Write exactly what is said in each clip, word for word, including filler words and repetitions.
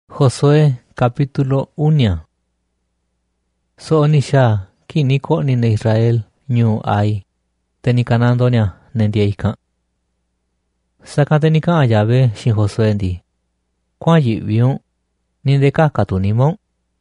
Josué capítulo uno. So nisha kini ko ni na Israel nyu ai tenikanando nya nendieka. Saka tenika ayabe shin Josué ndi. Kwa yibion nindeka katunimo.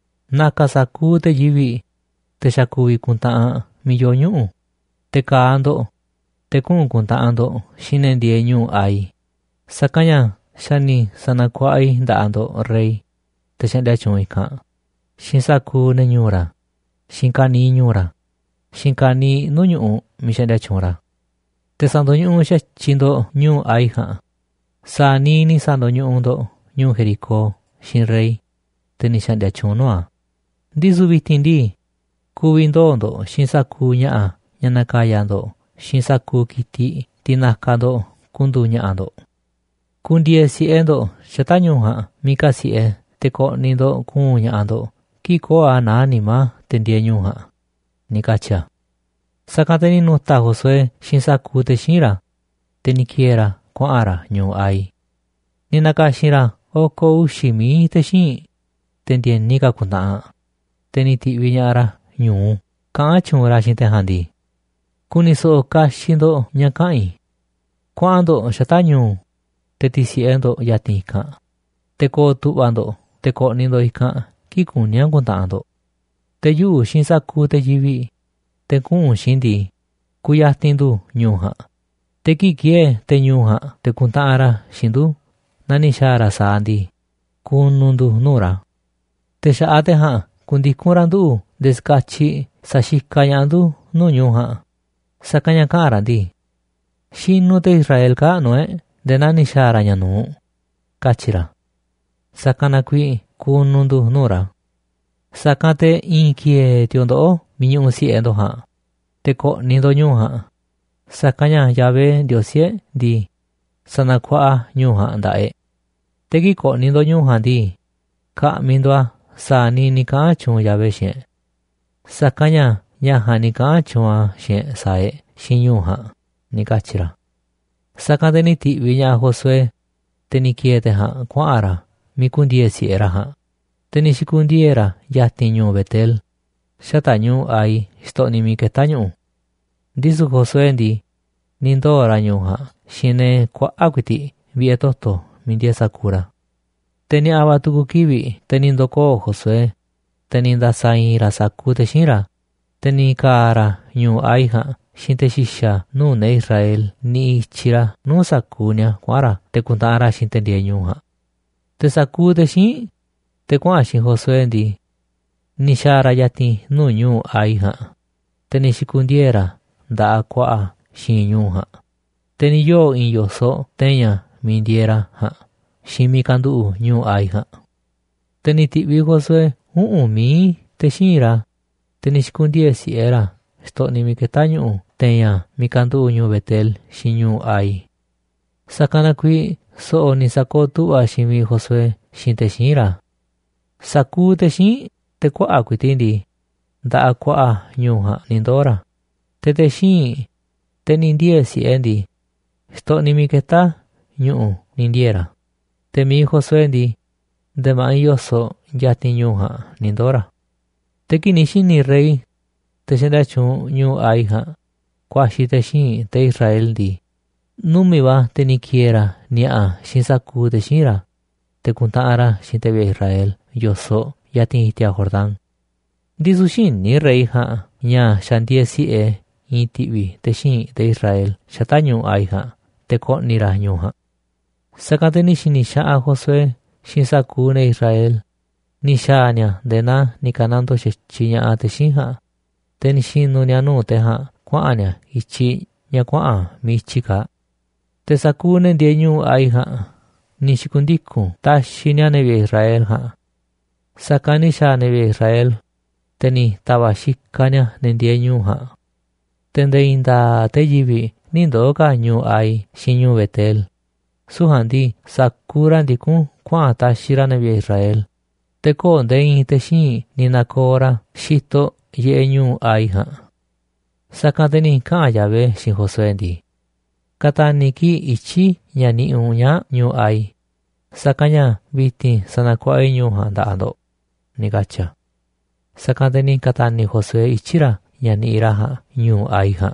Nakasaku te yibi te shakubi kunta millonyu. Te kaando te kun kunta ando shinendie nyu ai. Sakanya shani sanakwai daando rey te shenda chuika. Shinsaku ne nyura. Shinkani nyura. Shinkani no nyu mi shenda chura. Te sando nyu she chindo nyu ai ha. Sa ni ni sando nyu undo nyu Jeriko shin rey te ni shenda chunwa. Dizu bitindi kubindo ndo shinsaku nya nyanakaya ndo shinsaku kiti tinakado kundu nya ando. Kundie si endo shatanyo ha mika si e te ko nindo kunya ando ki ko ananima tendie nyu ha nikacha. Sakateni no ta Josué shinsaku te shira te nikiera ko ara nyu ai. Ninaka shira oko ushimi te shin tendie nika kunta te niti vinyara nyu ka chura shin te handi. Kuniso ka shindo nyakai. Kwando shatanyo te tisiendo yatika. Te ko tubando, te ko nindo ika, ki kunyan kuntando. Te yu shinsaku te yibi, te kun shindi, kuyatindu nyuha. Te kikie te nyuha, te kuntara shindu, nani shara saandi, kunundu nura. Te shaate ha, kundikurandu, deskachi, sashikayandu nu nyuha. Sakanyakarandi. Shinu te Israel ka noe, de nani shara nyanu kachira. Sakana kui kunundu nura. Sakate inkie tiondo minyu si endo ha. Te ko nindo nyu ha. Sakanya yabe diosie di. Sanakwa nyu ha ndae. Teki ko nindo nyu ha di. Ka mindwa sa ni nika chun yabe shen. Sakanya nyaha nika chun shen sae shin nyu ha nikachira. Sakate ni ti vinya Josué teni kiete ha kwa ara mikundie si era ha. Teni shikundiera yati nyu Betel. Shata nyu ai sto ni miketanyu. Disu Josué ndi nindo ara nyu ha shine kwa akwiti vietoto mindie sakura. Teni abatuku kibi teni ndoko Josué. Teni ndasai rasaku te shinra. Teni kaara nyu ai ha. Shinte shisha nu ne Israel ni chira nu sakunya kwara te kuntara shinte die nyuha. Te saku te shin te kwa shin Josué ndi ni shara yati nu nyu ai ha. Te ni shikundiera da kwa shin nyuha. Te ni yo in yoso tenya mindiera ha. Shimi kandu nyu ai ha. Te ni tibi Josué uu mi te shinra. Te ni shikundie si era. Sto ni miketanyu tenya mikandu nyu Betel shinyu ai. Sakana kui so ni sako tuwa shimi Josué shinte shinra. Saku te shin te kwa akwitindi. Da kwa nyu ha nindora. Te te shin te nindie si endi. Sto ni miketa nyu nindiera. Te mi Josué ndi de ma yoso yati nyu ha nindora. Te kinishin ni rey. Te shenda chun nyu ai ha. Kwa shi te shin te Israel di. Numi wa te ni kiera ni a shinsaku te shinra. Te kuntara shin te be Israel yoso yatin hitia Jordan. Disu shin ni rey ha. Nya shandie si e intibi te shin te Israel shata nyu ai ha. Te ko nira nyu ha. Sakate ni shin ni shaa Josué shinsaku ne Israel. Ni shaa nya dena ni kanando shechinya a te shin ha. Ten shin no nyanu te ha kwa anya ichi nya kwa mi chika. Te sakune die nyu ai ha. Ni shikundiku ta shinya nebe Israel ha. Sakani sha nebe Israel. Teni taba shikanya nendie nyu ha. Tende inda te yibi nindo ka nyu ai shinyu Betel. Suhandi sakura ndiku kwa ta shira nebe Israel. Te ko ndein te shin ni nakora shito ye nyu ai ha. Sakateni ka yabe shin Josué ndi. Kata niki ichi nya ni unya nyu ai. Sakanya biti sanakuai ñuja nda'ando, nikatya. Sakante ni katani Josué ichira yani iraja ñuu Aiha.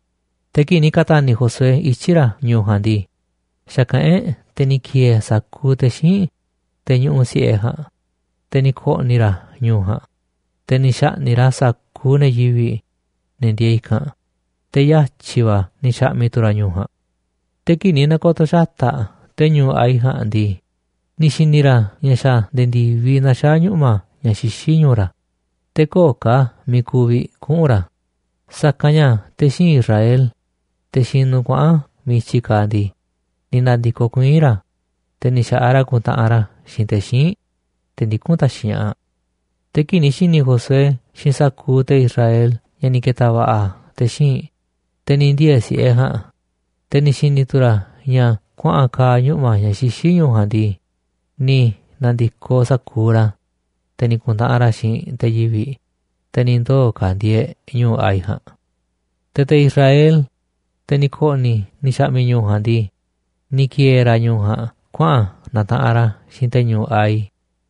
Teki ni katani Josué ichira ñuja ndi. Shakae teni kie saku teshi te ñuu sieja. Teni ko nira ñuja. Teni sha nira saku ne yivi nendieika. Te yachiva ni sha mitura ñuja. Teki ni nakoto shata te ñuu Aiha ndi. Nishinira nyasha dendi vina sha ñuma nyashishi ñura. Teko ka mikuvi kuura. Sakanya teshin Israel. Teshin nukwa michika ndi. Ninandiko kuira. Tenisha ara kunta ara shin teshin. Tendikunta shi'a. Teki nishini Josué shin saku te Israel yaniketawa a teshin. Tenindie si eha. Tenishini tura nya kwa ka ñuma nyashishi ñuja ndi. Ni nandiko sakura. Teni kunta ara shin te yivi. Tenindo kandie ñuu Aiha. Tete Israel. Teni koni ni shami ñuja ndi. Ni kiera ñuja kwa nata ara shin te ñuu Ai.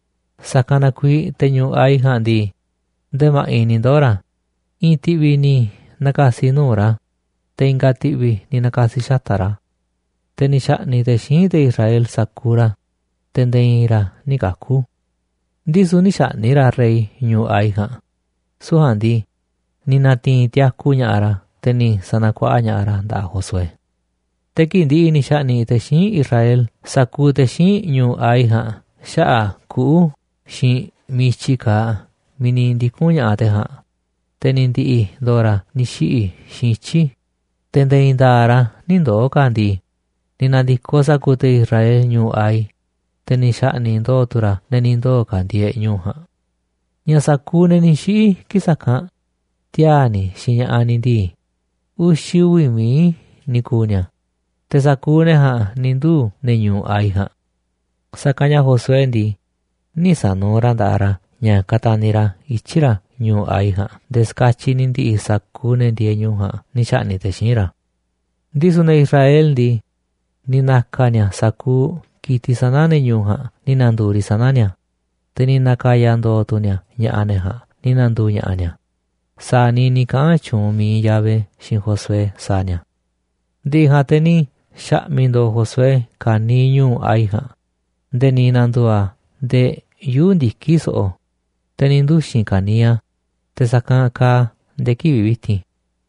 Sakana kui te ñuu Aiha ndi. Dema ini ndora. In tivi ni nakasi nura. Te inga tivi ni nakasi shatara. Teni shani te shin te Israel sakura. Tendeira ni kaku. Ndisu ni shani ra rey ñuu Aiha. Suhandi ni natin tiaku ñaara teni sanakwa ñaara nda Josué. Teki ndi ni shani te shin Israel saku te shin ñuu Aiha. Sha'a kuu shin michika mini ndiku ñaateha. Teni ndi dora ni shi'i shinchi. Tende indara ni ndo kandi. Ni nandiko saku te Israel ñuu Ai. Teni shani ndo tura neni ndo kandie ñuja. Nya saku neni shi'i kisaka. Tiani shinya ani ndi. Ushiwi mi nikunya. Te saku neha nindu ne ñuu Aiha. Sakanya Josué ndi. Ni sanura ndara nya katanira ichira ñuu Aiha. Deskachi nindi saku nendie ñuja ni shani te shinra. Ndisu ne Israel ndi. Ni nakanya saku kiti sanane ñuja ni nanduri sananya. Teni nakaya ndo tunya ñaaneha ni nandu ñaanya. Sani ni kaa chumi yabe shin Josué sanya. Diha teni sha'mi ndo Josué ka ni ñuu Aiha. De ni nandua de yundi kiso. Teni ndu shin kania. Te saka ka de kibibiti.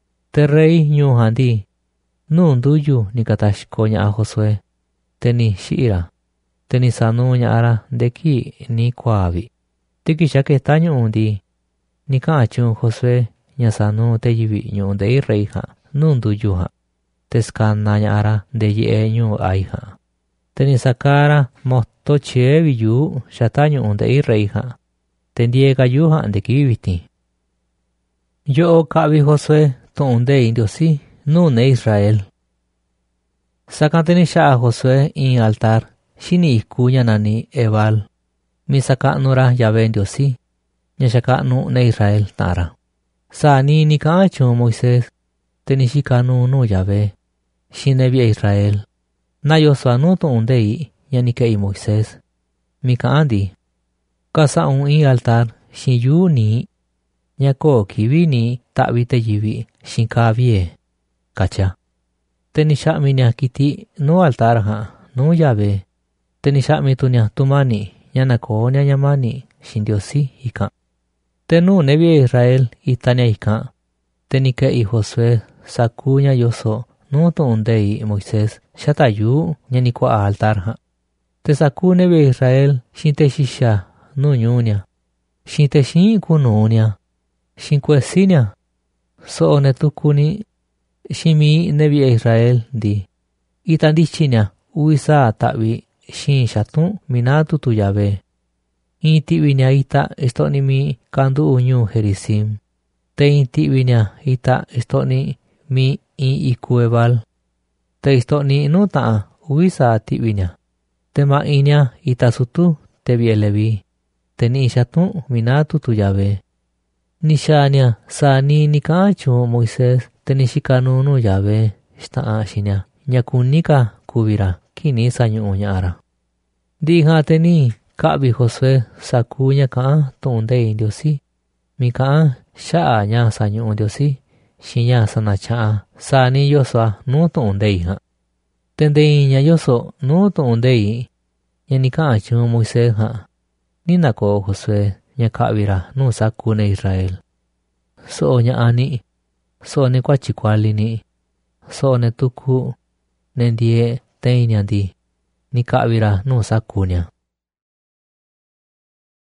Te rey ñuja ndi. Nu nduyu ni katashko ñaa Josué. Teni shi'ira. Teni sanu ñaara deki ni kwavi. Tiki shake ta ñuu ndi. Ni kaa chun Josué ña sanu te yivi ñuu de reiha nundu yuha. Te skana ñaara de ye ñuu Aiha. Teni sakara moto chevi yu shata ñuu de reiha. Tendiega yuha de kibiti. Yo kavi Josué ton de indiosi nu ne Israel. Sakanteni shaa Josué in altar. Shini ikunya nani Ebal. Misaka nura yabe ndiosi. Nyashaka nu ne Israel tara. Sani ni kaacho Moisés. Tenishika nu nu yabe. Shinebia Israel. Na yoswa nu to undei. Yanike i Moisés. Mika andi. Kasa un i altar. Shin yu ni. Nyako kiwi ni tabite yivi. Shin kavie. Kacha. Tenisha minya kiti nu altar ha. Nu yabe. Tenisha mitunya tumani yana konya nyamani shindiosi hika. Tenu nebi Israel itanya hika. Tenike i Josué sakunya yoso nuto undei Moisés shatayu nyanikwa altarha. Te saku nebi Israel shinte shisha nu nyunya. Shinte shin kununya. Shinkwesinya. So netukuni shimi nebi Israel di. Itandichinya uisa tabi. Shin shatu minatu tu yabe. Inti vinya ita estoni mi kandu unyu Herisim. Te inti vinya ita estoni mi in ikuebal. Te estoni nuta uisa ti vinya. Te ma inya ita sutu te bielevi. Te ni shatu minatu tu yabe. Nishanya sani nikachu Moisés te nishikanu nu yabe. Shtaa shinya. Nyakunika kubira. Kini sanyu unyara. Diga teni ka'vi Josué saku ña ka'an tu'un nde'e Ndiosí, mi ka'an xa'a ña sañu'u Ndiosí xi ña sanacha'an sani yoso nuu tu'un nde'e jan. Te nde'e ña yoso nuu tu'un nde'e ña ni ka'an tyuun Moisés jan, ni nakoo Josué ña ka'vi ra nuu saku ne Israel. So'o ña'a ni, so'o ne kuatyi kuali ni, so'o ne tuku ne ndie tein ni'a ndi ni ka'vi ra nuu saku ni'a.